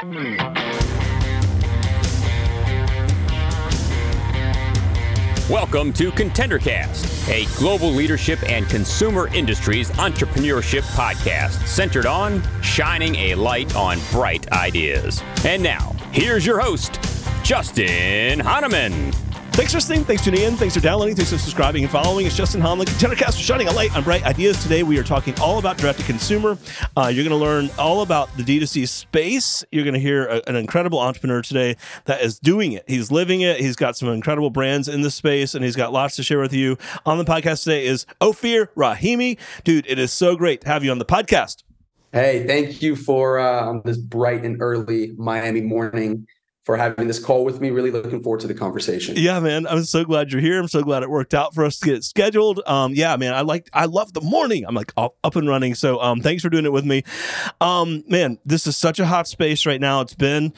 Welcome to ContenderCast, a global leadership and consumer industries entrepreneurship podcast centered on shining a light on bright ideas. And now, here's your host, Justin Hahnemann. Thanks for listening. Thanks for tuning in. Thanks for downloading. Thanks for subscribing and following. It's Justin Hahnemann, ContenderCast, shining a light on bright ideas. Today, we are talking all about direct-to-consumer. You're going to learn all about the D2C space. You're going to hear an incredible entrepreneur today that is doing it. He's living it. He's got some incredible brands in this space, and he's got lots to share with you. On the podcast today is Ophir Rahimi. Dude, it is so great to have you on the podcast. Hey, thank you for on this bright and early Miami morning for having this call with me. Really looking forward to the conversation. Yeah, man. I'm so glad you're here. I'm so glad it worked out for us to get it scheduled. Yeah, man. I love the morning. I'm like up and running. So thanks for doing it with me. Man, this is such a hot space right now. It's been,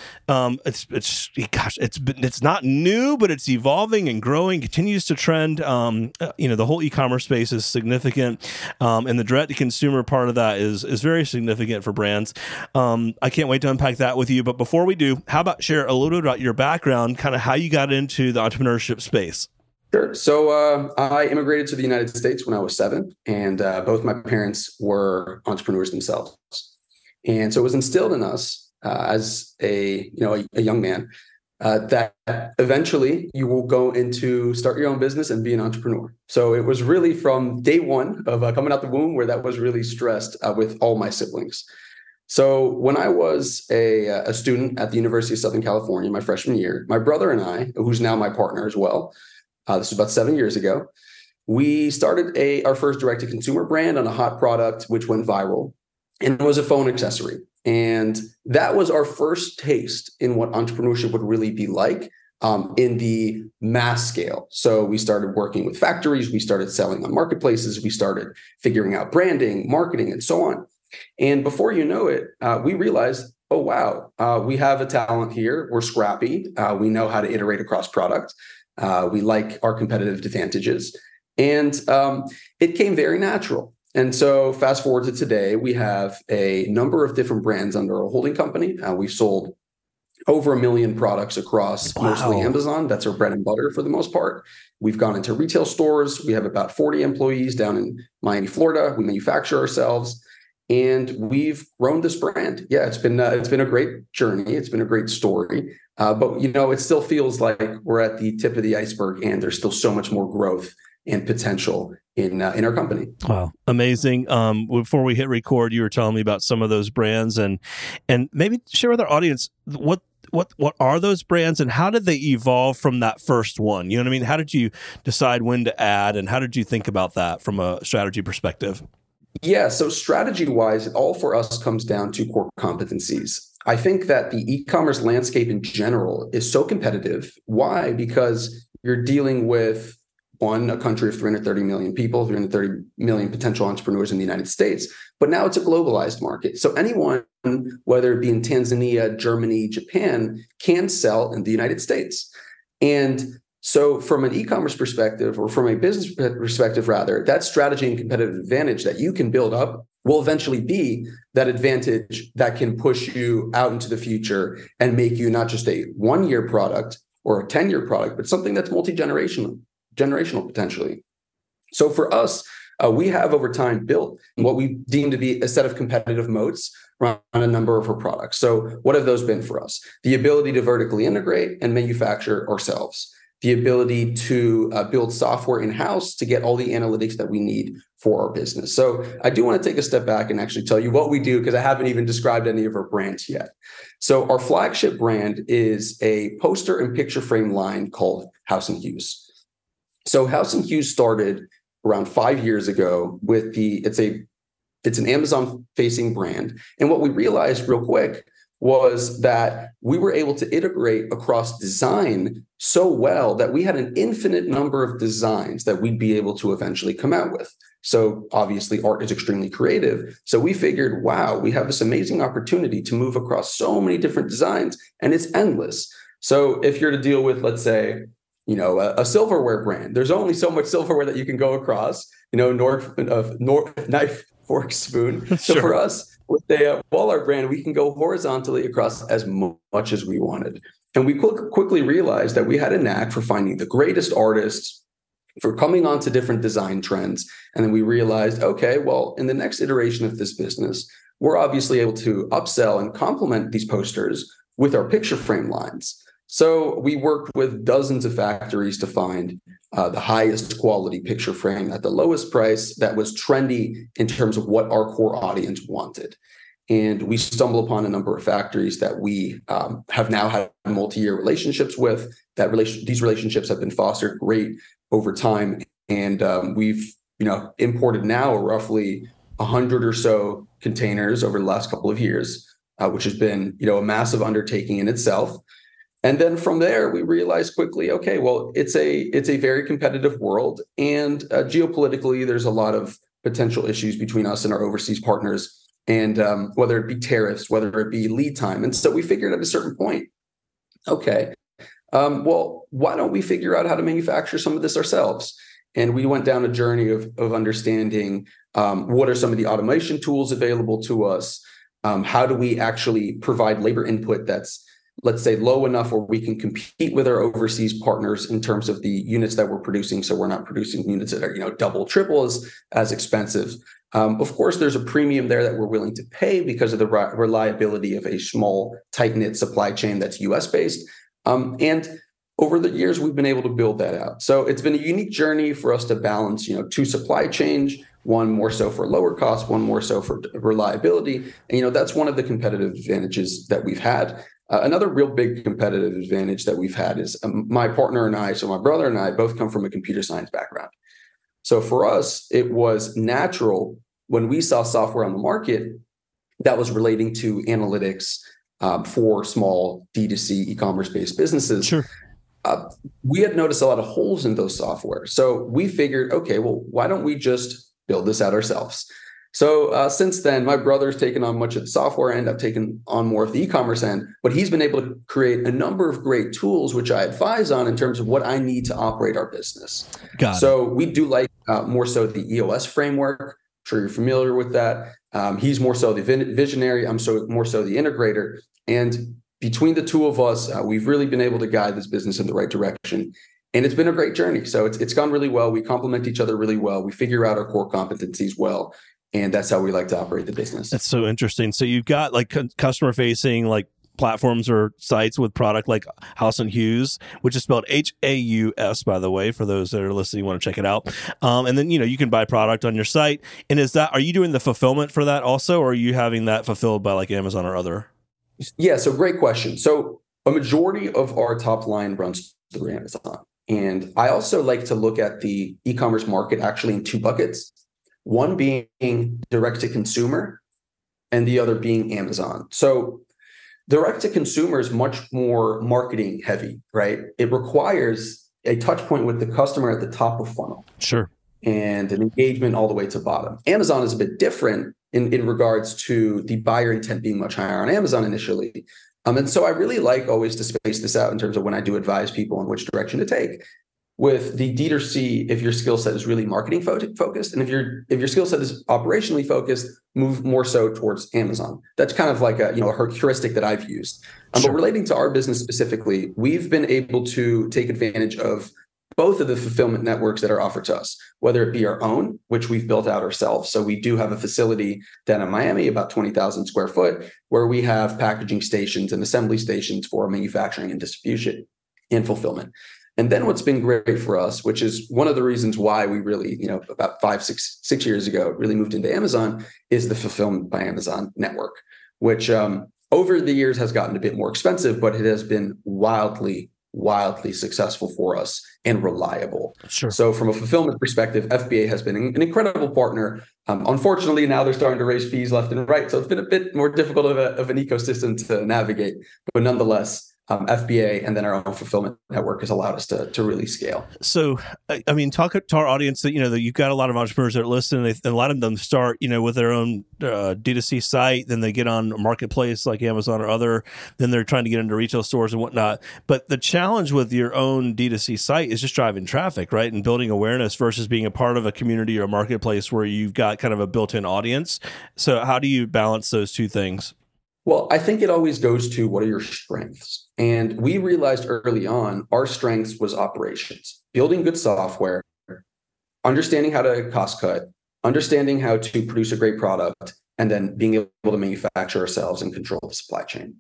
it's not new, but it's evolving and growing, continues to trend. The whole e-commerce space is significant. And the direct to consumer part of that is very significant for brands. I can't wait to unpack that with you. But before we do, how about share a little bit about your background, kind of how you got into the entrepreneurship space? Sure. So I immigrated to the United States when I was 7, and both my parents were entrepreneurs themselves. And so it was instilled in us as a young man that eventually you will go into start your own business and be an entrepreneur. So it was really from day one of coming out the womb where that was really stressed with all my siblings. So when I was a student at the University of Southern California, my freshman year, my brother and I, who's now my partner as well, this was about 7 years ago, we started our first direct-to-consumer brand on a hot product, which went viral, and it was a phone accessory. And that was our first taste in what entrepreneurship would really be like in the mass scale. So we started working with factories, we started selling on marketplaces, we started figuring out branding, marketing, and so on. And before you know it, we realized, oh, wow, we have a talent here. We're scrappy. We know how to iterate across product. We like our competitive advantages. And it came very natural. And so fast forward to today, we have a number of different brands under our holding company. We've sold over 1 million products across mostly Amazon. That's our bread and butter for the most part. We've gone into retail stores. We have about 40 employees down in Miami, Florida. We manufacture ourselves. And we've grown this brand. Yeah, it's been a great journey. It's been a great story. But it still feels like we're at the tip of the iceberg, and there's still so much more growth and potential in our company. Wow, amazing. Before we hit record, you were telling me about some of those brands, and maybe share with our audience what are those brands, and how did they evolve from that first one? You know what I mean? How did you decide when to add, and how did you think about that from a strategy perspective? Yeah, so strategy-wise, it all for us comes down to core competencies. I think that the e-commerce landscape in general is so competitive. Why? Because you're dealing with, a country of 330 million people, 330 million potential entrepreneurs in the United States, but now it's a globalized market. So anyone, whether it be in Tanzania, Germany, Japan, can sell in the United States. And so from an e-commerce perspective, or from a business perspective, rather, that strategy and competitive advantage that you can build up will eventually be that advantage that can push you out into the future and make you not just a 1-year product or a 10-year product, but something that's generational potentially. So for us, we have over time built what we deem to be a set of competitive moats around a number of our products. So what have those been for us? The ability to vertically integrate and manufacture ourselves. The ability to build software in-house to get all the analytics that we need for our business. So I do want to take a step back and actually tell you what we do, because I haven't even described any of our brands yet. So our flagship brand is a poster and picture frame line called House & Hughes. So House & Hughes started around 5 years ago with it's an Amazon-facing brand. And what we realized real quick was that we were able to integrate across design so well that we had an infinite number of designs that we'd be able to eventually come out with. So obviously art is extremely creative. So we figured, wow, we have this amazing opportunity to move across so many different designs, and it's endless. So if you're to deal with, let's say, a silverware brand, there's only so much silverware that you can go across, knife, fork, spoon. So for us, with a Wall art brand, we can go horizontally across as much as we wanted. And we quickly realized that we had a knack for finding the greatest artists, for coming onto different design trends. And then we realized, okay, well, in the next iteration of this business, we're obviously able to upsell and complement these posters with our picture frame lines. So we worked with dozens of factories to find the highest quality picture frame at the lowest price that was trendy in terms of what our core audience wanted. And we stumbled upon a number of factories that we have now had multi-year relationships with. These relationships have been fostered great over time, and we've imported now roughly 100 or so containers over the last couple of years, which has been a massive undertaking in itself. And then from there, we realized quickly, okay, well, it's a very competitive world, and geopolitically, there's a lot of potential issues between us and our overseas partners. And whether it be tariffs, whether it be lead time. And so we figured at a certain point, okay, well, why don't we figure out how to manufacture some of this ourselves? And we went down a journey of understanding what are some of the automation tools available to us? How do we actually provide labor input that's, let's say, low enough where we can compete with our overseas partners in terms of the units that we're producing, so we're not producing units that are double, triple as expensive. Of course, there's a premium there that we're willing to pay because of the reliability of a small, tight-knit supply chain that's US-based. And over the years, we've been able to build that out. So it's been a unique journey for us to balance, two supply chains, one more so for lower cost, one more so for reliability. And, that's one of the competitive advantages that we've had. Another real big competitive advantage that we've had is my partner and I, so my brother and I both come from a computer science background. So for us, it was natural when we saw software on the market that was relating to analytics for small D2C e-commerce based businesses. Sure. We had noticed a lot of holes in those software. So we figured, okay, well, why don't we just build this out ourselves? So since then, my brother's taken on much of the software end. I've taken on more of the e-commerce end, but he's been able to create a number of great tools, which I advise on in terms of what I need to operate our business. So we do like more so the EOS framework. I'm sure you're familiar with that. He's more so the visionary. I'm more so the integrator. And between the two of us, we've really been able to guide this business in the right direction. And it's been a great journey. So it's gone really well. We complement each other really well. We figure out our core competencies well. And that's how we like to operate the business. That's so interesting. So you've got like customer facing like platforms or sites with product like Haus & Hughes, which is spelled Haus, by the way, for those that are listening, want to check it out. And then, you can buy product on your site. And are you doing the fulfillment for that also, or are you having that fulfilled by like Amazon or other? Yeah, so great question. So a majority of our top line runs through Amazon. And I also like to look at the e-commerce market actually in two buckets. One being direct to consumer and the other being Amazon. So direct to consumer is much more marketing heavy, right? It requires a touch point with the customer at the top of funnel. Sure. And an engagement all the way to bottom. Amazon is a bit different in regards to the buyer intent being much higher on Amazon initially. And so I really like always to space this out in terms of when I do advise people on which direction to take. With the D2C, if your skill set is really marketing focused, and if your skill set is operationally focused, move more so towards Amazon. That's kind of like a heuristic that I've used. Sure. But relating to our business specifically, we've been able to take advantage of both of the fulfillment networks that are offered to us, whether it be our own, which we've built out ourselves. So we do have a facility down in Miami, about 20,000 square foot, where we have packaging stations and assembly stations for manufacturing and distribution and fulfillment. And then what's been great for us, which is one of the reasons why we really, about 6 years ago, really moved into Amazon, is the Fulfillment by Amazon network, which over the years has gotten a bit more expensive, but it has been wildly successful for us and reliable. Sure. So from a fulfillment perspective, FBA has been an incredible partner. Unfortunately, now they're starting to raise fees left and right. So it's been a bit more difficult of an ecosystem to navigate. But nonetheless, FBA, and then our own fulfillment network has allowed us to really scale. So, I mean, talk to our audience that, that you've got a lot of entrepreneurs that are listening, and a lot of them start, with their own D2C site, then they get on a marketplace like Amazon or other, then they're trying to get into retail stores and whatnot. But the challenge with your own D2C site is just driving traffic, right? And building awareness versus being a part of a community or a marketplace where you've got kind of a built-in audience. So how do you balance those two things? Well, I think it always goes to what are your strengths? And we realized early on our strengths was operations, building good software, understanding how to cost cut, understanding how to produce a great product, and then being able to manufacture ourselves and control the supply chain.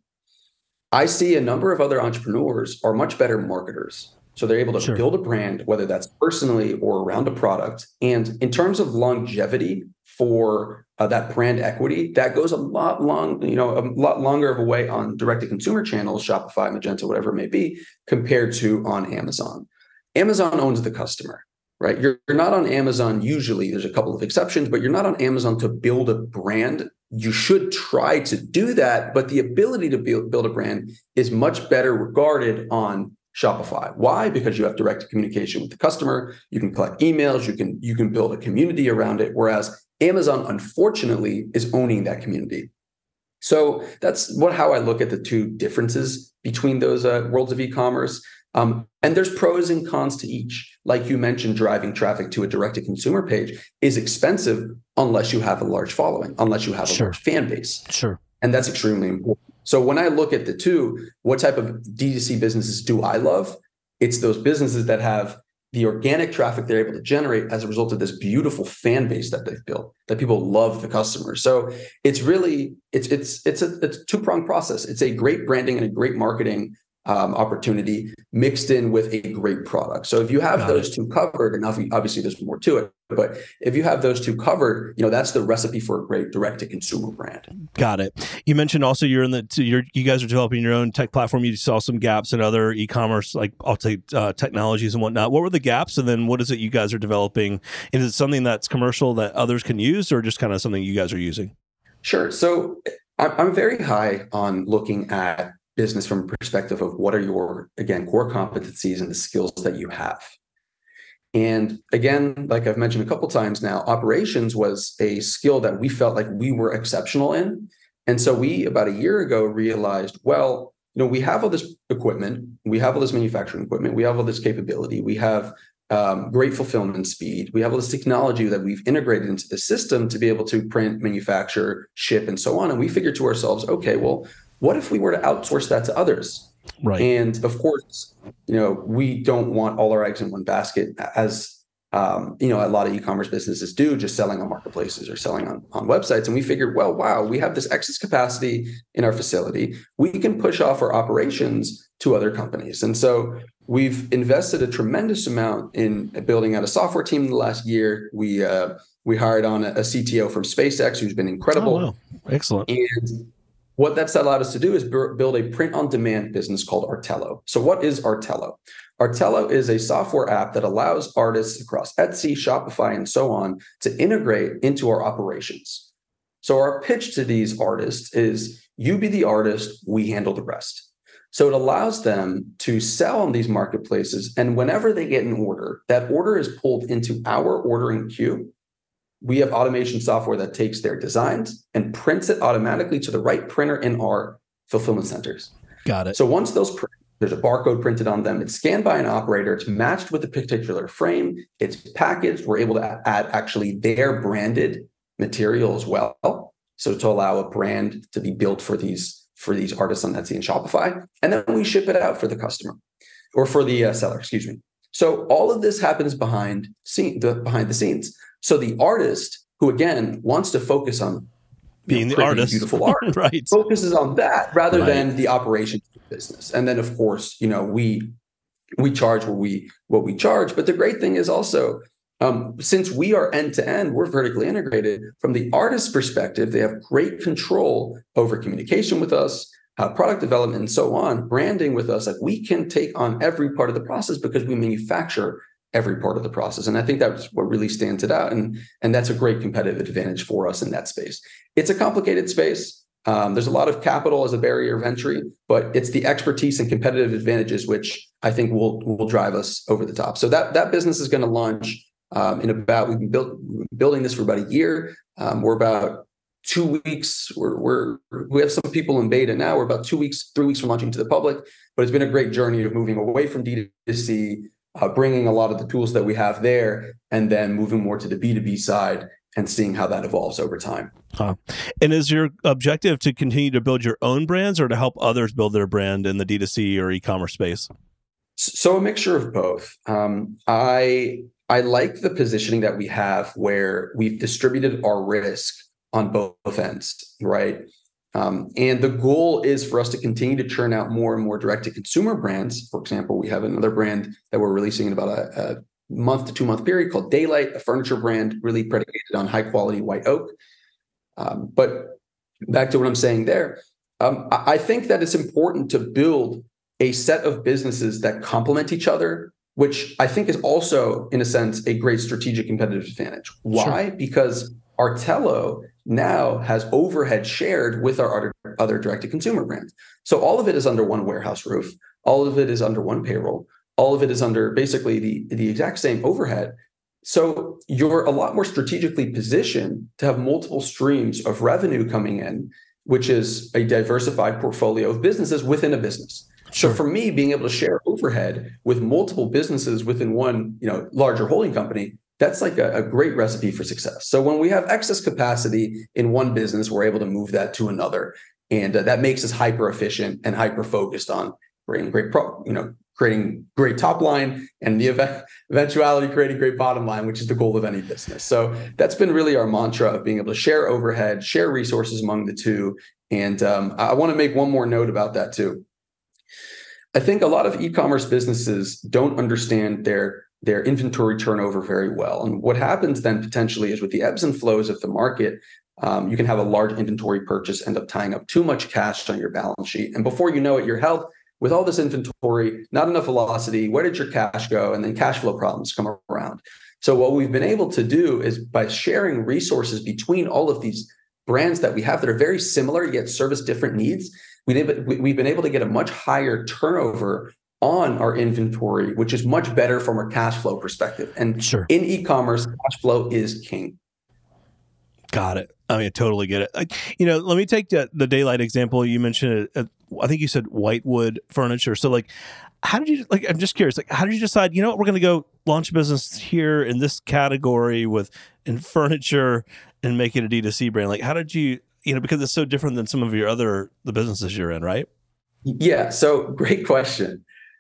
I see a number of other entrepreneurs are much better marketers. So they're able to build a brand, whether that's personally or around a product. And in terms of longevity for that brand equity, that goes a lot longer of a way on direct-to-consumer channels, Shopify, Magento, whatever it may be, compared to on Amazon. Amazon owns the customer, right? You're not on Amazon usually. There's a couple of exceptions, but you're not on Amazon to build a brand. You should try to do that, but the ability to build a brand is much better regarded on Shopify. Why? Because you have direct communication with the customer. You can collect emails. You can build a community around it. Whereas Amazon, unfortunately, is owning that community. So that's how I look at the two differences between those worlds of e-commerce. And there's pros and cons to each. Like you mentioned, driving traffic to a direct-to-consumer page is expensive unless you have a large following, unless you have a large fan base. Sure. And that's extremely important. So when I look at the two, what type of D2C businesses do I love? It's those businesses that have the organic traffic they're able to generate as a result of this beautiful fan base that they've built, that people love the customers. So it's really, it's a two-pronged process. It's a great branding and a great marketing opportunity mixed in with a great product. So if you have those two covered, and obviously there's more to it, but if you have those two covered, that's the recipe for a great direct-to-consumer brand. Got it. You mentioned also you guys are developing your own tech platform. You saw some gaps in other e-commerce, like I'll take technologies and whatnot. What were the gaps, and then what is it you guys are developing? And is it something that's commercial that others can use, or just kind of something you guys are using? Sure. So I'm very high on looking at business from a perspective of what are your, again, core competencies and the skills that you have. And again, like I've mentioned a couple times now, operations was a skill that we felt like we were exceptional in. And so we, about a year ago, realized, well, we have all this equipment, we have all this manufacturing equipment, we have all this capability, we have great fulfillment speed, we have all this technology that we've integrated into the system to be able to print, manufacture, ship, and so on. And we figured to ourselves, okay, well, what if we were to outsource that to others? Right. And of course, we don't want all our eggs in one basket, as a lot of e-commerce businesses do, just selling on marketplaces or selling on websites. And we figured, well, wow, we have this excess capacity in our facility. We can push off our operations to other companies. And so we've invested a tremendous amount in building out a software team in the last year. We hired on a CTO from SpaceX who's been incredible. Oh, wow. Excellent. And what that's allowed us to do is build a print-on-demand business called Artello. So what is Artello? Artello is a software app that allows artists across Etsy, Shopify, and so on to integrate into our operations. So our pitch to these artists is, you be the artist, we handle the rest. So it allows them to sell on these marketplaces, and whenever they get an order, that order is pulled into our ordering queue. We have automation software that takes their designs and prints it automatically to the right printer in our fulfillment centers. Got it. So once those print, there's a barcode printed on them. It's scanned by an operator. It's matched with a particular frame. It's packaged. We're able to add actually their branded material as well. So to allow a brand to be built for these artists on Etsy and Shopify. And then we ship it out for the customer or for the seller, excuse me. So all of this happens behind the scenes. So the artist, who again wants to focus on being the artist, beautiful art, right, focuses on that rather than the operations of the business. And then, of course, we charge what we charge. But the great thing is also, since we are end to end, we're vertically integrated. From the artist's perspective, they have great control over communication with us, product development, and so on, branding with us. Like, we can take on every part of the process because we manufacture every part of the process. And I think that's what really stands it out. And that's a great competitive advantage for us in that space. It's a complicated space. There's a lot of capital as a barrier of entry, but it's the expertise and competitive advantages which I think will drive us over the top. So that business is going to launch we've been building this for about a year. We're about 2 weeks. We have some people in beta now. We're about 3 weeks from launching to the public, but it's been a great journey of moving away from D2C, bringing a lot of the tools that we have there, and then moving more to the B2B side and seeing how that evolves over time. And is your objective to continue to build your own brands or to help others build their brand in the D2C or e-commerce space? So a mixture of both. I like the positioning that we have where we've distributed our risk on both ends, right? And the goal is for us to continue to churn out more and more direct-to-consumer brands. For example, we have another brand that we're releasing in about a month to 2 month period called Daylight, a furniture brand really predicated on high-quality white oak. But back to what I'm saying there, I think that it's important to build a set of businesses that complement each other, which I think is also, in a sense, a great strategic competitive advantage. Why? Sure. Because Artello now has overhead shared with our other direct-to-consumer brands. So all of it is under one warehouse roof. All of it is under one payroll. All of it is under basically the exact same overhead. So you're a lot more strategically positioned to have multiple streams of revenue coming in, which is a diversified portfolio of businesses within a business. Sure. So for me, being able to share overhead with multiple businesses within one, larger holding company, that's like a great recipe for success. So when we have excess capacity in one business, we're able to move that to another, and that makes us hyper efficient and hyper focused on creating great top line, and the eventuality creating great bottom line, which is the goal of any business. So that's been really our mantra of being able to share overhead, share resources among the two. And I want to make one more note about that too. I think a lot of e-commerce businesses don't understand their inventory turnover very well. And what happens then potentially is with the ebbs and flows of the market, you can have a large inventory purchase end up tying up too much cash on your balance sheet. And before you know it, you're held with all this inventory, not enough velocity. Where did your cash go? And then cash flow problems come around. So what we've been able to do is by sharing resources between all of these brands that we have that are very similar yet service different needs, we've been able to get a much higher turnover on our inventory, which is much better from a cash flow perspective. And sure, in e-commerce, cash flow is king. Got it. I mean, I totally get it. Let me take the Daylight example. You mentioned it. I think you said whitewood furniture. So how did you, I'm just curious, how did you decide, we're going to go launch a business here in this category in furniture and make it a D2C brand? How did you, because it's so different than some of the businesses you're in, right? Yeah. So great question.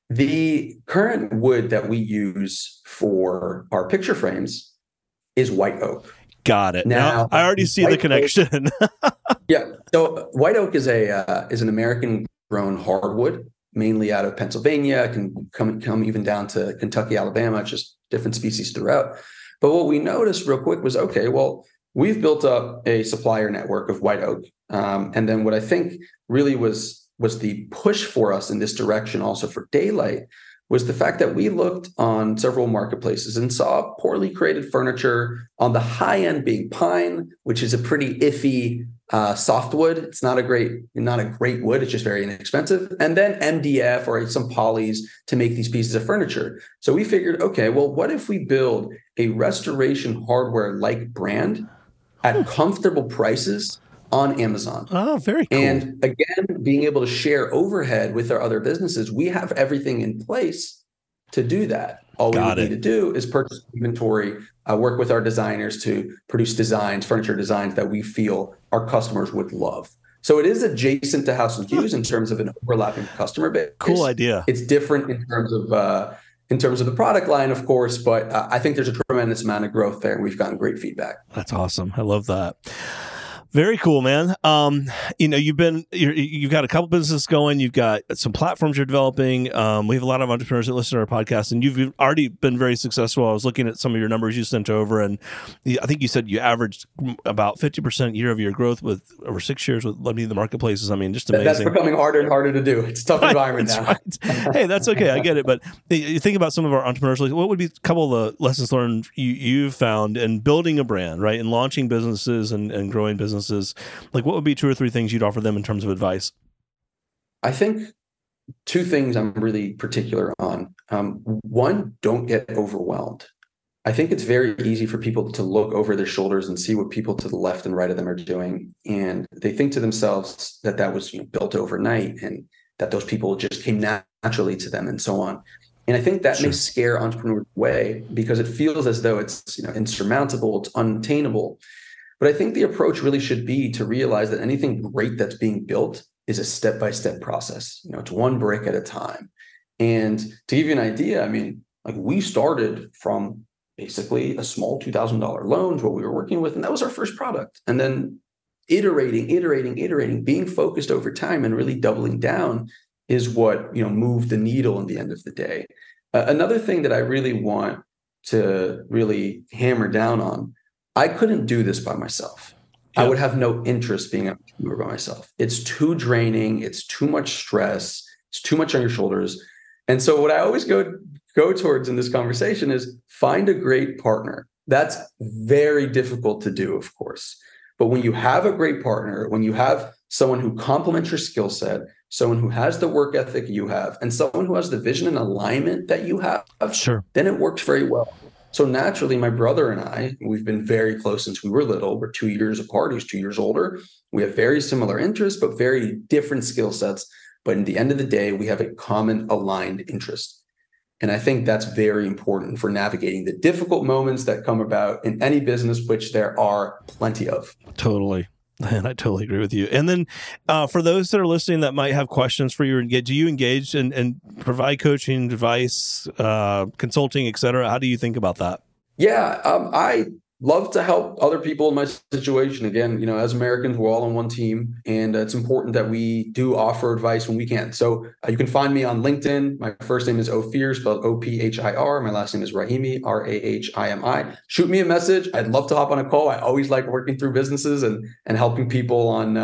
The current wood that we use for our picture frames is white oak. Got it. Now I already see the connection. Yeah. So white oak is an American grown hardwood, mainly out of Pennsylvania, can come even down to Kentucky, Alabama, just different species throughout. But what we noticed real quick was, okay, well, we've built up a supplier network of white oak. And then what I think really was the push for us in this direction also for Daylight was the fact that we looked on several marketplaces and saw poorly created furniture, on the high end being pine, which is a pretty iffy softwood. It's not a great wood. It's just very inexpensive. And then MDF or some polys to make these pieces of furniture. So we figured, okay, well, what if we build a restoration hardware like brand at comfortable prices on Amazon? Oh, very cool. And again, being able to share overhead with our other businesses, we have everything in place to do that. All we need to do is purchase inventory, work with our designers to produce furniture designs that we feel our customers would love. So it is adjacent to House & Hughes in terms of an overlapping customer base. Cool idea. It's different in terms of the product line, of course, but I think there's a tremendous amount of growth there, and we've gotten great feedback. That's awesome. I love that. Very cool, man. You've got a couple businesses going. You've got some platforms you're developing. We have a lot of entrepreneurs that listen to our podcast, and you've already been very successful. I was looking at some of your numbers you sent over, and I think you said you averaged about 50% year-over-year growth with over 6 years with leading the marketplaces. I mean, just amazing. That's becoming harder and harder to do. It's a tough environment now. Right. Hey, that's okay. I get it. But you think about some of our entrepreneurs. What would be a couple of the lessons learned you've found in building a brand, right, and launching businesses and growing businesses businesses, like what would be 2 or 3 things you'd offer them in terms of advice? I think 2 things I'm really particular on. One, don't get overwhelmed. I think it's very easy for people to look over their shoulders and see what people to the left and right of them are doing. And they think to themselves that was built overnight and that those people just came naturally to them and so on. And I think that may scare entrepreneurs away because it feels as though it's insurmountable, it's unattainable. But I think the approach really should be to realize that anything great that's being built is a step-by-step process. It's one brick at a time. And to give you an idea, we started from basically a small $2,000 loan to what we were working with, and that was our first product. And then iterating, being focused over time and really doubling down is what moved the needle in the end of the day. Another thing that I really want to really hammer down on, I couldn't do this by myself. Yeah. I would have no interest being an entrepreneur by myself. It's too draining. It's too much stress. It's too much on your shoulders. And so what I always go towards in this conversation is find a great partner. That's very difficult to do, of course. But when you have a great partner, when you have someone who complements your skill set, someone who has the work ethic you have, and someone who has the vision and alignment that you have, then it works very well. So naturally, my brother and I, we've been very close since we were little. We're 2 years apart. He's 2 years older. We have very similar interests, but very different skill sets. But in the end of the day, we have a common aligned interest. And I think that's very important for navigating the difficult moments that come about in any business, which there are plenty of. Totally. And I totally agree with you. And then for those that are listening that might have questions for you, do you engage and provide coaching, advice, consulting, et cetera? How do you think about that? Yeah, I love to help other people in my situation. Again, as Americans, we're all on one team, and it's important that we do offer advice when we can. So you can find me on LinkedIn. My first name is Ophir, spelled O-P-H-I-R. My last name is Rahimi, R-A-H-I-M-I. Shoot me a message. I'd love to hop on a call. I always like working through businesses and helping people on,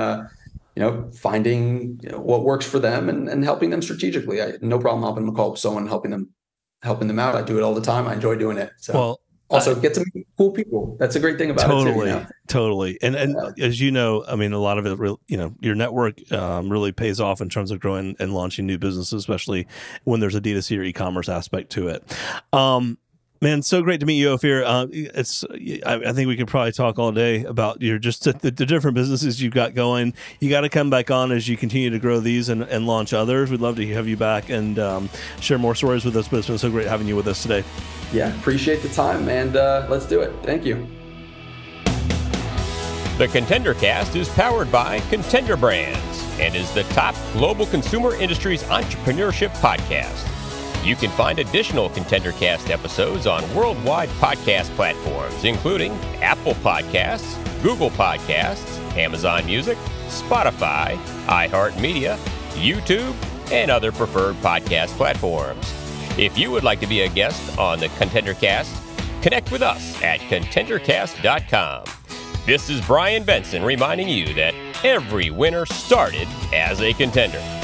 finding what works for them and helping them strategically. I no problem hopping on a call with someone, helping them out. I do it all the time. I enjoy doing it. So. Also, get to meet cool people. That's a great thing about it too. Totally. And as you know, a lot of it, your network really pays off in terms of growing and launching new businesses, especially when there's a D2C or e-commerce aspect to it. Man, so great to meet you, Ophir. I think we could probably talk all day about the different businesses you've got going. You got to come back on as you continue to grow these and launch others. We'd love to have you back and share more stories with us, but it's been so great having you with us today. Yeah, appreciate the time, and let's do it. Thank you. The Contender Cast is powered by Contender Brands and is the top global consumer industries entrepreneurship podcast. You can find additional Contender Cast episodes on worldwide podcast platforms, including Apple Podcasts, Google Podcasts, Amazon Music, Spotify, iHeartMedia, YouTube, and other preferred podcast platforms. If you would like to be a guest on the Contender Cast, connect with us at contendercast.com. This is Brian Benson reminding you that every winner started as a contender.